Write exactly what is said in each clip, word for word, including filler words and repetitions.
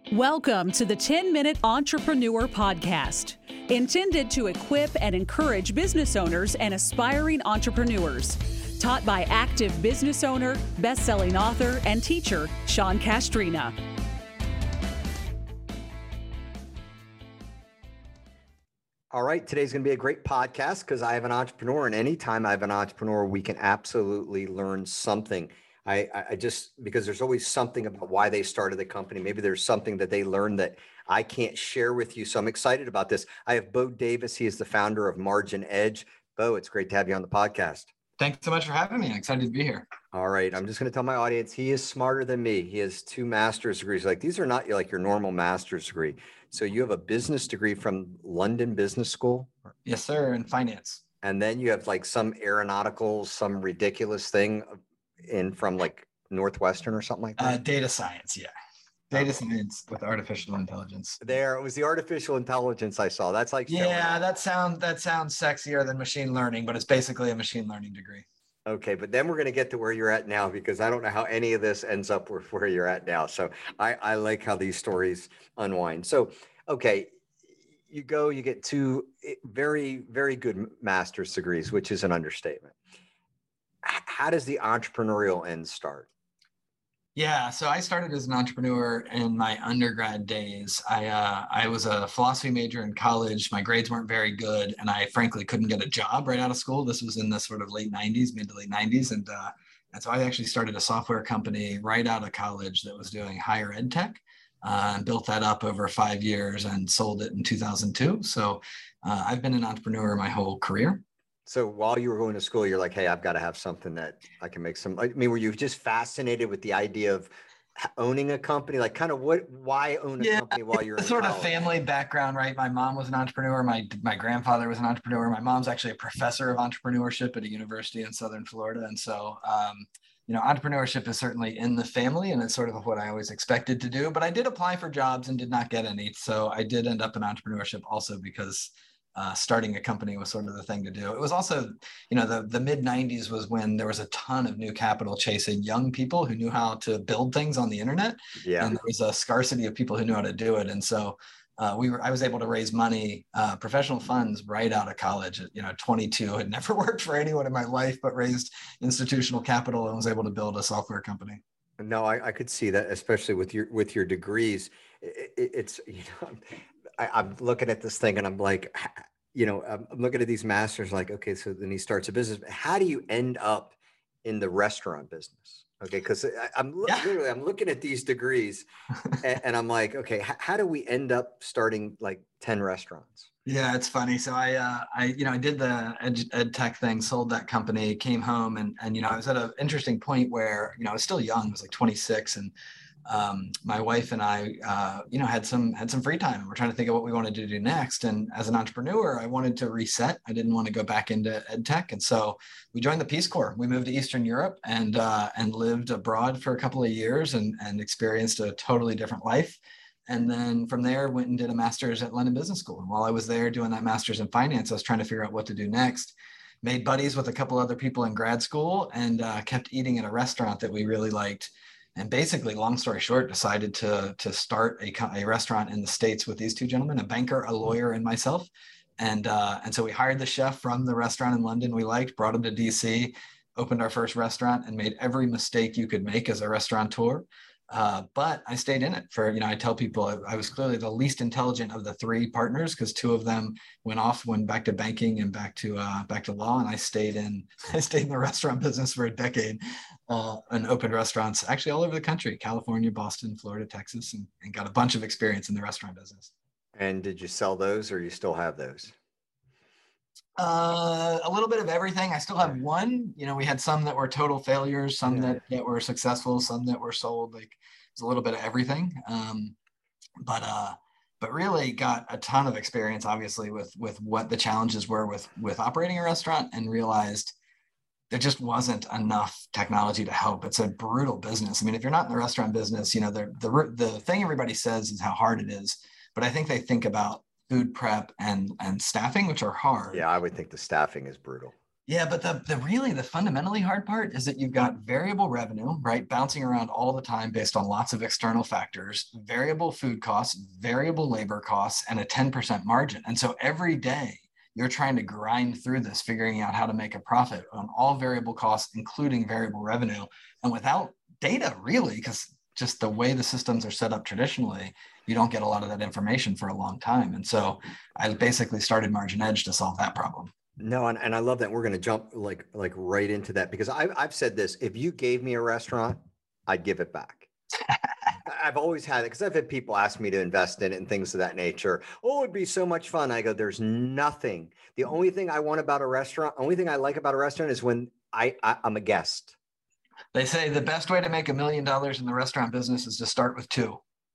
Welcome to the ten minute Entrepreneur Podcast, intended to equip and encourage business owners and aspiring entrepreneurs. Taught by active business owner, best-selling author, and teacher, Sean Castrina. All right, today's going to be a great podcast because I have an entrepreneur, and anytime I have an entrepreneur, we can absolutely learn something. I, I just, because there's always something about why they started the company. Maybe there's something that they learned that I can't share with you. So I'm excited about this. I have Bo Davis. He is the founder of Margin Edge. Bo, it's great to have you on the podcast. Thanks so much for having me. I'm excited to be here. All right. I'm just going to tell my audience, he is smarter than me. He has two master's degrees. Like, these are not like your normal master's degree. So you have a business degree from London Business School? Yes, sir. In finance. And then you have like some aeronautical, some ridiculous thing in from like Northwestern or something like that? Uh, data science. Yeah. Data science with artificial intelligence. There, it was the artificial intelligence I saw. That's like, yeah, that sounds, that sounds sexier than machine learning, but it's basically a machine learning degree. Okay. But then we're going to get to where you're at now, because I don't know how any of this ends up with where you're at now. So I, I like how these stories unwind. So, okay. You go, you get two very, very good master's degrees, which is an understatement. How does the entrepreneurial end start? Yeah, so I started as an entrepreneur in my undergrad days. I uh, I was a philosophy major in college. My grades weren't very good, and I frankly couldn't get a job right out of school. This was in the sort of late nineties, mid to late nineties, and uh, and so I actually started a software company right out of college that was doing higher ed tech, uh, and built that up over five years and sold it in two thousand two. So uh, I've been an entrepreneur my whole career. So while you were going to school, you're like, hey, I've got to have something that I can make some, I mean, were you just fascinated with the idea of owning a company? Like, kind of what, why own a yeah, company while you're in sort college? of family background, right? My mom was an entrepreneur. My, my grandfather was an entrepreneur. My mom's actually a professor of entrepreneurship at a university in Southern Florida. And so, um, you know, entrepreneurship is certainly in the family, and it's sort of what I always expected to do, but I did apply for jobs and did not get any. So I did end up in entrepreneurship also because Uh, starting a company was sort of the thing to do. It was also, you know, the, the mid nineties was when there was a ton of new capital chasing young people who knew how to build things on the internet. Yeah. And there was a scarcity of people who knew how to do it. And so uh, we were, I was able to raise money, uh, professional funds right out of college at, you know, twenty-two, had never worked for anyone in my life, but raised institutional capital and was able to build a software company. No, I, I could see that, especially with your, with your degrees. It, it, it's, you know, I, I'm looking at this thing and I'm like, you know, I'm looking at these masters like, okay, so then he starts a business. How do you end up in the restaurant business? Okay. Cause I, I'm yeah. literally, I'm looking at these degrees and, and I'm like, okay, h- how do we end up starting like ten restaurants? Yeah, it's funny. So I, uh, I, you know, I did the ed, ed tech thing, sold that company, came home, and and you know, I was at an interesting point where, you know, I was still young, I was like twenty-six, and um, my wife and I, uh, you know, had some had some free time, and we're trying to think of what we wanted to do next. And as an entrepreneur, I wanted to reset. I didn't want to go back into ed tech, and so we joined the Peace Corps. We moved to Eastern Europe and uh, and lived abroad for a couple of years and and experienced a totally different life. And then from there, went and did a master's at London Business School. And while I was there doing that master's in finance, I was trying to figure out what to do next. Made buddies with a couple other people in grad school and uh, kept eating at a restaurant that we really liked. And basically, long story short, decided to, to start a, a restaurant in the States with these two gentlemen, a banker, a lawyer, and myself. And, uh, and so we hired the chef from the restaurant in London we liked, brought him to D C, opened our first restaurant, and made every mistake you could make as a restaurateur. Uh, but I stayed in it for, you know, I tell people I, I was clearly the least intelligent of the three partners because two of them went off, went back to banking and back to uh, back to law, and I stayed in I stayed in the restaurant business for a decade, uh, and opened restaurants actually all over the country: California, Boston, Florida, Texas, and, and got a bunch of experience in the restaurant business. And did you sell those, or you still have those? Uh, a little bit of everything. I still have one. You know, we had some that were total failures, some yeah. that, that were successful, some that were sold. Like, it's a little bit of everything. Um, but uh, but really got a ton of experience, obviously, with with what the challenges were with with operating a restaurant, and realized there just wasn't enough technology to help. It's a brutal business. I mean, if you're not in the restaurant business, you know, the the the thing everybody says is how hard it is. But I think they think about food prep and and staffing, which are hard. Yeah, I would think the staffing is brutal. Yeah, but the, the really the fundamentally hard part is that you've got variable revenue, right? Bouncing around all the time based on lots of external factors, variable food costs, variable labor costs, and a ten percent margin. And so every day you're trying to grind through this, figuring out how to make a profit on all variable costs, including variable revenue. And without data, really, because just the way the systems are set up traditionally, you don't get a lot of that information for a long time. And so I basically started Margin Edge to solve that problem. No, and, and I love that. We're going to jump like like right into that, because I've, I've said this: if you gave me a restaurant, I'd give it back. I've always had it, because I've had people ask me to invest in it and things of that nature. Oh, it'd be so much fun. I go, there's nothing. The only thing I want about a restaurant, only thing I like about a restaurant is when I, I I'm a guest. They say the best way to make a million dollars in the restaurant business is to start with two.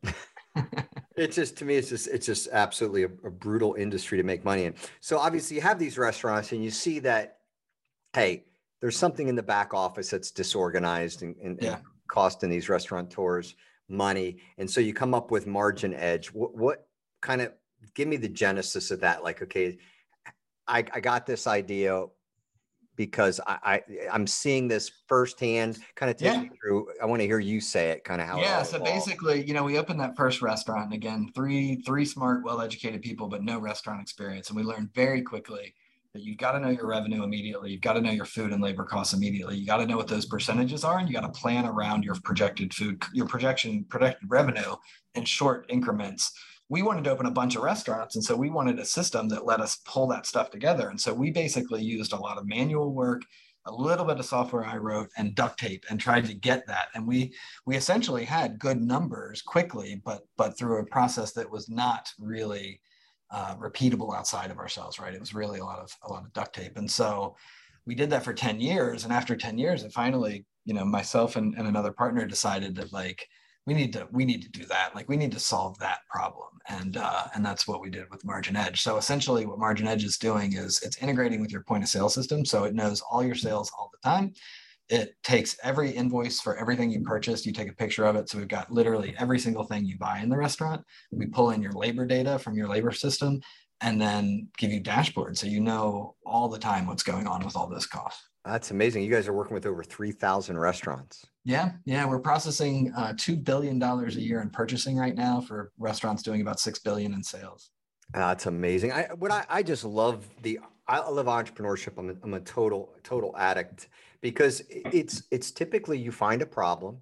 It's just, to me, it's just, it's just absolutely a, a brutal industry to make money in. So obviously you have these restaurants and you see that, hey, there's something in the back office that's disorganized and, and, yeah. and costing these restaurateurs money. And so you come up with Margin Edge. What, what kind of, give me the genesis of that? Like, okay, I, I got this idea because I, I I'm seeing this firsthand. Kind of take yeah. me through. I want to hear you say it, kind of how. Yeah. So evolved. Basically, you know, we opened that first restaurant, and again, three three smart, well-educated people, but no restaurant experience, and we learned very quickly that you got to know your revenue immediately. You've got to know your food and labor costs immediately. You got to know what those percentages are, and you got to plan around your projected food, your projection, projected revenue in short increments. We wanted to open a bunch of restaurants. And so we wanted a system that let us pull that stuff together. And so we basically used a lot of manual work, a little bit of software I wrote, and duct tape, and tried to get that. And we we essentially had good numbers quickly, but but through a process that was not really uh, repeatable outside of ourselves, right? It was really a lot of a lot of duct tape. And so we did that for ten years. And after ten years, it finally, you know, myself and, and another partner decided that, like, we need to, we need to do that. Like, we need to solve that problem. And, uh, and that's what we did with Margin Edge. So essentially what Margin Edge is doing is it's integrating with your point of sale system. So it knows all your sales all the time. It takes every invoice for everything you purchased. You take a picture of it. So we've got literally every single thing you buy in the restaurant. We pull in your labor data from your labor system and then give you dashboards. So you know all the time what's going on with all those costs. That's amazing. You guys are working with over three thousand restaurants. Yeah. Yeah. We're processing uh, two billion dollars a year in purchasing right now for restaurants doing about six billion dollars in sales. That's amazing. I, what I, I just love the, I love entrepreneurship. I'm a, I'm a total, total addict, because it's, it's typically you find a problem,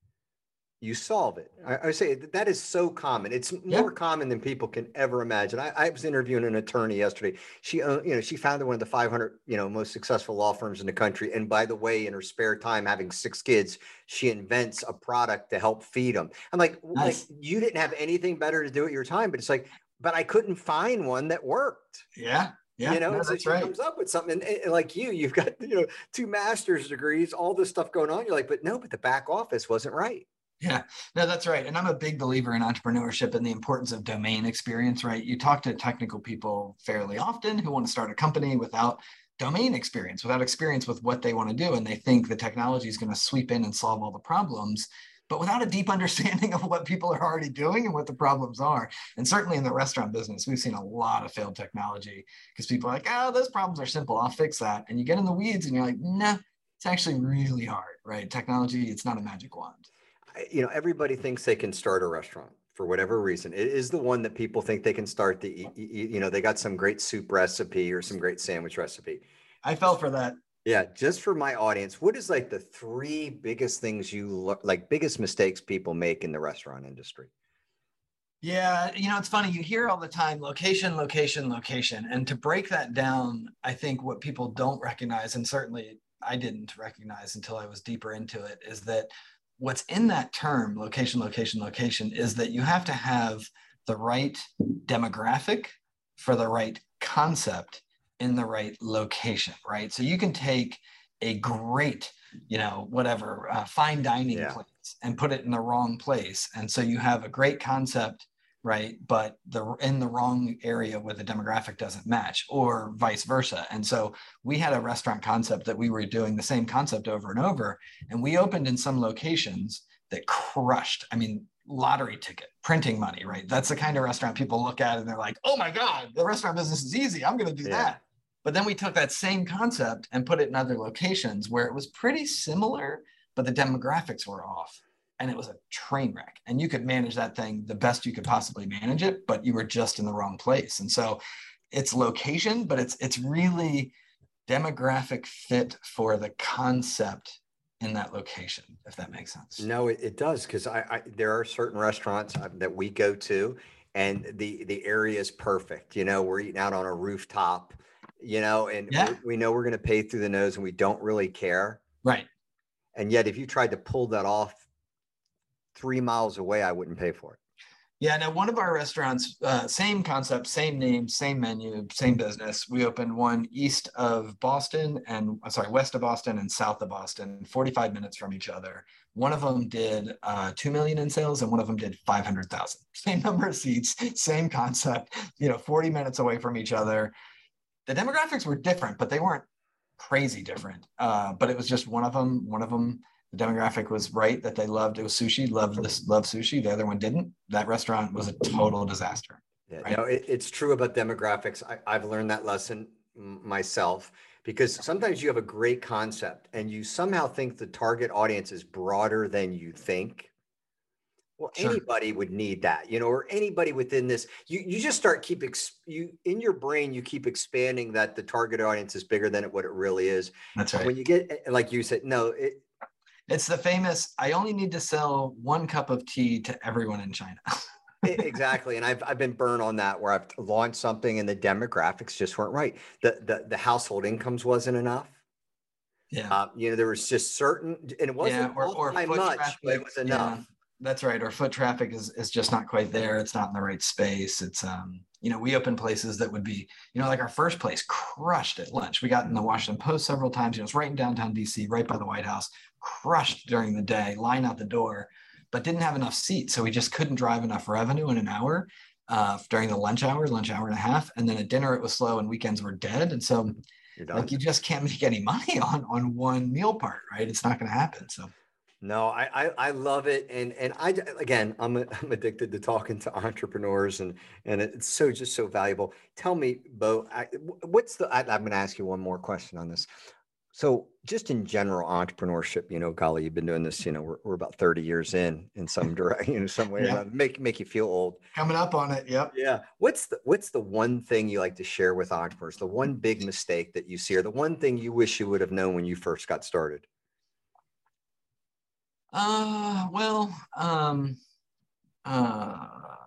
you solve it. I, I say that is so common. It's more yeah. common than people can ever imagine. I, I was interviewing an attorney yesterday. She, uh, you know, she founded one of the five hundred, you know, most successful law firms in the country. And by the way, in her spare time, having six kids, she invents a product to help feed them. I'm like, nice. like you didn't have anything better to do at your time, but it's like, but I couldn't find one that worked. Yeah. Yeah, you know, no, so that's she right. comes up with something, and, and like you, you've got, you know, two master's degrees, all this stuff going on. You're like, but no, but the back office wasn't right. Yeah, no, that's right. And I'm a big believer in entrepreneurship and the importance of domain experience, right? You talk to technical people fairly often who want to start a company without domain experience, without experience with what they want to do. And they think the technology is going to sweep in and solve all the problems, but without a deep understanding of what people are already doing and what the problems are. And certainly in the restaurant business, we've seen a lot of failed technology because people are like, oh, those problems are simple, I'll fix that. And you get in the weeds and you're like, nah, it's actually really hard, right? Technology, it's not a magic wand. You know, everybody thinks they can start a restaurant for whatever reason. It is the one that people think they can start the, you know, they got some great soup recipe or some great sandwich recipe. I fell for that. Yeah. Just for my audience, what is like the three biggest things you look like, biggest mistakes people make in the restaurant industry? Yeah. You know, it's funny. You hear all the time, location, location, location. And to break that down, I think what people don't recognize, and certainly I didn't recognize until I was deeper into it, is that what's in that term, location, location, location, is that you have to have the right demographic for the right concept in the right location, right? So you can take a great, you know, whatever, uh, fine dining yeah. place and put it in the wrong place. And so you have a great concept, right? But the in the wrong area where the demographic doesn't match, or vice versa. And so we had a restaurant concept that we were doing the same concept over and over. And we opened in some locations that crushed. I mean, lottery ticket, printing money, right? That's the kind of restaurant people look at and they're like, oh my God, the restaurant business is easy. I'm going to do yeah. that. But then we took that same concept and put it in other locations where it was pretty similar, but the demographics were off. And it was a train wreck. And you could manage that thing the best you could possibly manage it, but you were just in the wrong place. And so it's location, but it's it's really demographic fit for the concept in that location, if that makes sense. No, it, it does, because I, I there are certain restaurants that we go to, and the the area is perfect. You know, we're eating out on a rooftop, you know, and yeah. we, we know we're going to pay through the nose, and we don't really care. Right. And yet, if you tried to pull that off three miles away, I wouldn't pay for it. Yeah, now one of our restaurants, uh, same concept, same name, same menu, same business. We opened one east of Boston and, sorry, west of Boston and south of Boston, forty-five minutes from each other. One of them did uh, two million in sales and one of them did five hundred thousand. Same number of seats, same concept, you know, forty minutes away from each other. The demographics were different, but they weren't crazy different. Uh, but it was just one of them, one of them, the demographic was right that they loved, it was sushi, loved this, loved sushi. The other one didn't. That restaurant was a total disaster. Yeah, right? no, it, it's true about demographics. I, I've learned that lesson myself, because sometimes you have a great concept and you somehow think the target audience is broader than you think. Well, Sure. anybody would need that, you know, or anybody within this, you, you just start keep, ex, you in your brain, you keep expanding that the target audience is bigger than it, what it really is. That's right. When you get, like you said, no, it, It's the famous, I only need to sell one cup of tea to everyone in China. exactly. And I've, I've been burned on that, where I've launched something and the demographics just weren't right. The, the, the household incomes wasn't enough. Yeah. Uh, you know, there was just certain, and it wasn't yeah, or, all or by foot much, traffic, but it was enough. Yeah, that's right. Or foot traffic is, is just not quite there. It's not in the right space. It's, um, you know, we open places that would be, you know, like our first place crushed at lunch. We got in the Washington Post several times. You know, it's right in downtown D C, right by the White House, crushed during the day, line out the door, but didn't have enough seats. So we just couldn't drive enough revenue in an hour uh, during the lunch hour, lunch hour and a half. And then at dinner, it was slow and weekends were dead. And so like you just can't make any money on, on one meal part, right? It's not going to happen. So. No, I, I, I love it. And, and I, again, I'm, a, I'm addicted to talking to entrepreneurs, and, and it's so, just so valuable. Tell me, Bo, I, what's the, I, I'm going to ask you one more question on this. So just in general, entrepreneurship, you know, golly, you've been doing this, you know, we're, we're about thirty years in, in some direct, you know, some way, Yeah. make, make you feel old. Coming up on it. Yep. Yeah. What's the, what's the one thing you like to share with entrepreneurs? The one big mistake that you see, or the one thing you wish you would have known when you first got started? Uh, well, um, uh,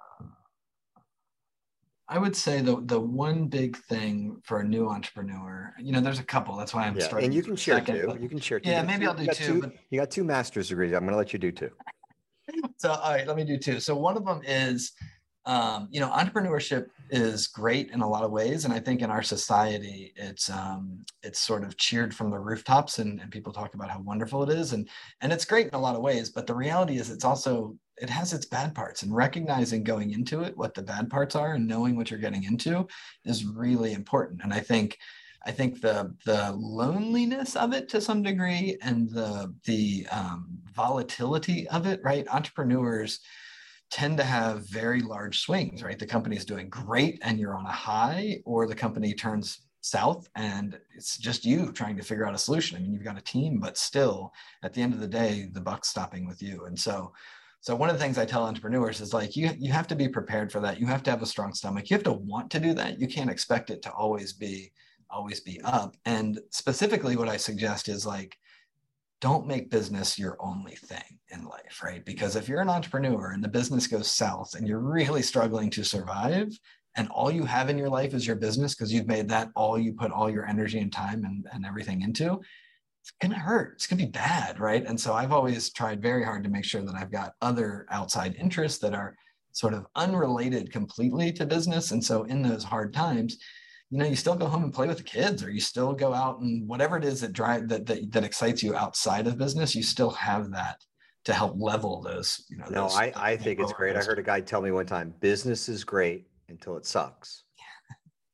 I would say the the one big thing for a new entrepreneur, you know, there's a couple. That's why I'm Yeah. starting. And you can share second, two. but- You can share two. Yeah, You got maybe two- I'll do you got two, but- You got two master's degrees. I'm going to let you do two. So, all right, let me do two. So one of them is, um, you know, entrepreneurship is great in a lot of ways. And I think in our society, it's, um, it's sort of cheered from the rooftops, and, and people talk about how wonderful it is. And, and it's great in a lot of ways, but the reality is it's also, it has its bad parts, and recognizing going into it, what the bad parts are, and knowing what you're getting into is really important. And I think, I think the the loneliness of it to some degree, and the the um, volatility of it, right? Entrepreneurs tend to have very large swings, right? The company is doing great and you're on a high, or the company turns south and it's just you trying to figure out a solution. I mean, you've got a team, but still at the end of the day, the buck's stopping with you. And so So one of the things I tell entrepreneurs is like, you, you have to be prepared for that. You have to have a strong stomach. You have to want to do that. You can't expect it to always be, always be up. And specifically what I suggest is like, don't make business your only thing in life, right? Because if you're an entrepreneur and the business goes south and you're really struggling to survive, and all you have in your life is your business, because you've made that all you put all your energy and time and, and everything into, it's going to hurt. It's going to be bad, right? And so I've always tried very hard to make sure that I've got other outside interests that are sort of unrelated completely to business. And so in those hard times, you know, you still go home and play with the kids, or you still go out and whatever it is that drive that that, that excites you outside of business, you still have that to help level those, you know. No, those, I, those I think it's great. I heard a guy tell me one time, business is great until it sucks.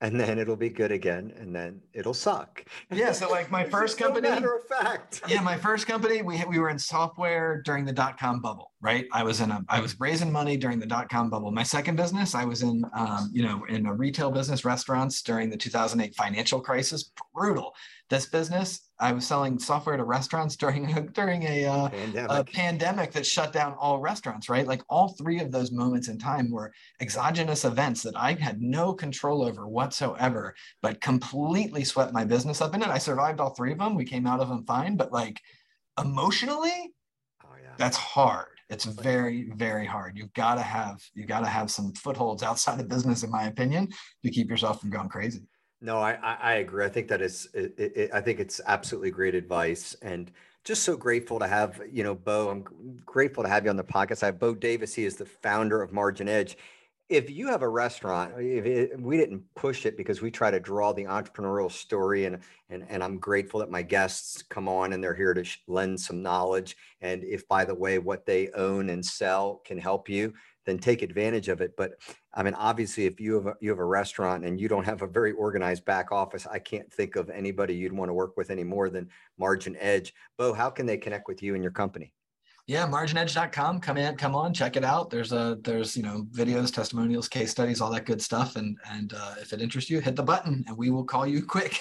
and then it'll be good again, and then it'll suck. Yeah. So like my first company, no matter of fact. yeah, my first company, we we were in software during the dot-com bubble, right? I was in a, I was raising money during the dot-com bubble. My second business, I was in, um, you know, in a retail business, restaurants during the two thousand eight financial crisis. Brutal. This business, I was selling software to restaurants during a, during a, uh, pandemic. a pandemic that shut down all restaurants, right? Like all three of those moments in time were exogenous events that I had no control over whatsoever, but completely swept my business up in it. I survived all three of them. We came out of them fine, but like emotionally, oh, yeah. that's hard. It's very, very hard. You've got to have, you've got to have some footholds outside of business, in my opinion, to keep yourself from going crazy. No, I, I agree. I think that is, it, it, I think it's absolutely great advice, and just so grateful to have, you know, Bo, I'm grateful to have you on the podcast. I have Bo Davis. He is the founder of Margin Edge. If you have a restaurant, if it, we didn't push it because we try to draw the entrepreneurial story, and, and, and I'm grateful that my guests come on and they're here to lend some knowledge. And if, by the way, what they own and sell can help you, then take advantage of it. But I mean, obviously, if you have a, you have a restaurant and you don't have a very organized back office, I can't think of anybody you'd want to work with any more than Margin Edge. Bo, how can they connect with you and your company? Yeah, margin edge dot com. Come in, come on, check it out. There's a there's you know videos, testimonials, case studies, all that good stuff. And and uh, if it interests you, hit the button and we will call you quick.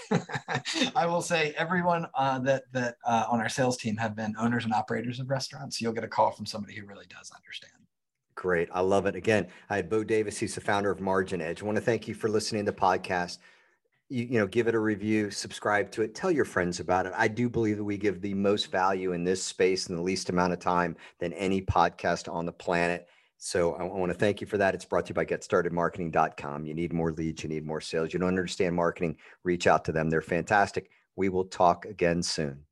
I will say everyone uh, that that uh, on our sales team have been owners and operators of restaurants. So you'll get a call from somebody who really does understand. Great. I love it. Again, I had Bo Davis. He's the founder of Margin Edge. I want to thank you for listening to the podcast. You, you know, give it a review, subscribe to it, tell your friends about it. I do believe that we give the most value in this space in the least amount of time than any podcast on the planet. So I, I want to thank you for that. It's brought to you by get started marketing dot com. You need more leads. You need more sales. You don't understand marketing. Reach out to them. They're fantastic. We will talk again soon.